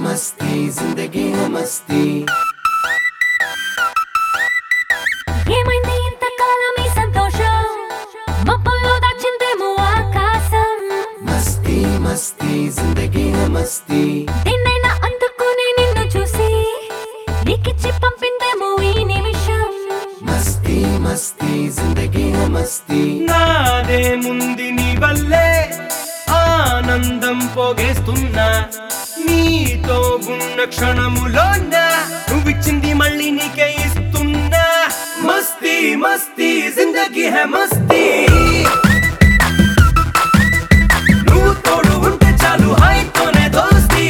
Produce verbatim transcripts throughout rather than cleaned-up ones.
मस्ती जिंदगी है मस्ती ఏమైంది ఇంతకాలం ఈ సంతోషం మబ్బుల్లో దాచిందేమో ఆకాశం मस्ती मस्ती जिंदगी है मस्ती నిన్నైనా అందుకుని నిన్ను చూసి నీకిచ్చి పంపిందేమో ఈ నిమిషం मस्ती मस्ती जिंदगी है मस्ती నాదే ముంది నీ వల్లే ఆనందం పోగేస్తున్నా నీతో ఉన్న క్షణములోన నువ్విచ్చింది మళ్ళీ నీకే ఇస్తున్నా మస్తీ మస్తీ జిందగీ హై మస్తీ నువ్వు తోడు ఉంటే చాలు హాయితోనే దోస్తీ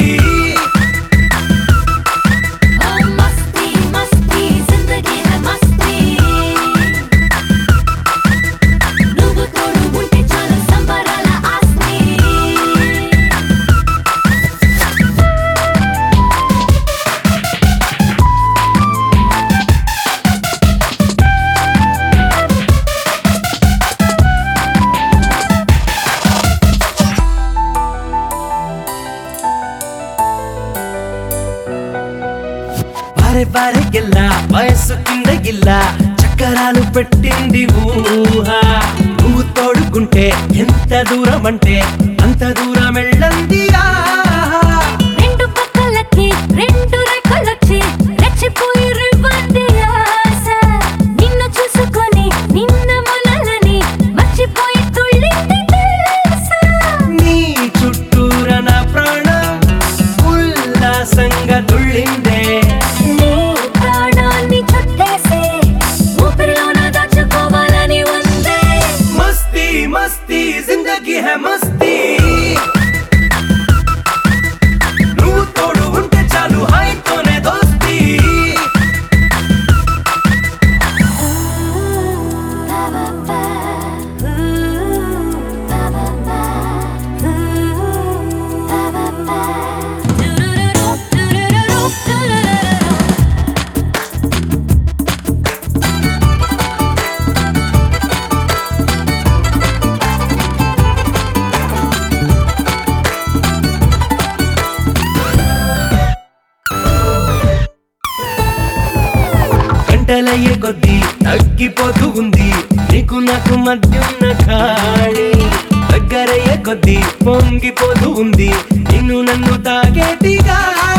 ఓ మస్తీ మస్తీ జిందగీ హై మస్తీ నువ్వు తోడు ఉంటే చాలు సంబరాల ఆస్తి బారే బారే గిల్లా వయస్సు కింద గిల్లా చక్కరాలు పెట్టింది ఊహ నువ్వు తోడుకుంటే ఎంత దూరం అంటే అంత దూరం వెళ్ళంది రెండు పక్కలకి రెండు రెక్కలొచ్చి రెచ్చిపోయి రివ్వంది ఆశ నిన్ను చూసుకొని నిన్న మొనలని మర్చిపోయి తుళ్ళింది తెలుసా నీ చుట్టూర నా ప్రాణం ఉల్లాసంగా తుళ్ళిందే నీ ప్రాణాన్ని చుట్టేసే ఊపిరిలోన దాచుకోవాలని ఉందే మస్తీ మస్తీ జిందగీ హై మస్తీ నువ్వు తోడు ఉంటే చాలు హాయితోనే దోస్తీ గంటలయ్యే కొద్దీ తగ్గిపోతూ ఉంది నీకు నాకు మధ్యున్న ఖాళీ దగ్గరయ్యే కొద్దీ పొంగిపోతూ ఉంది నిన్ను నన్ను తాగేటిగా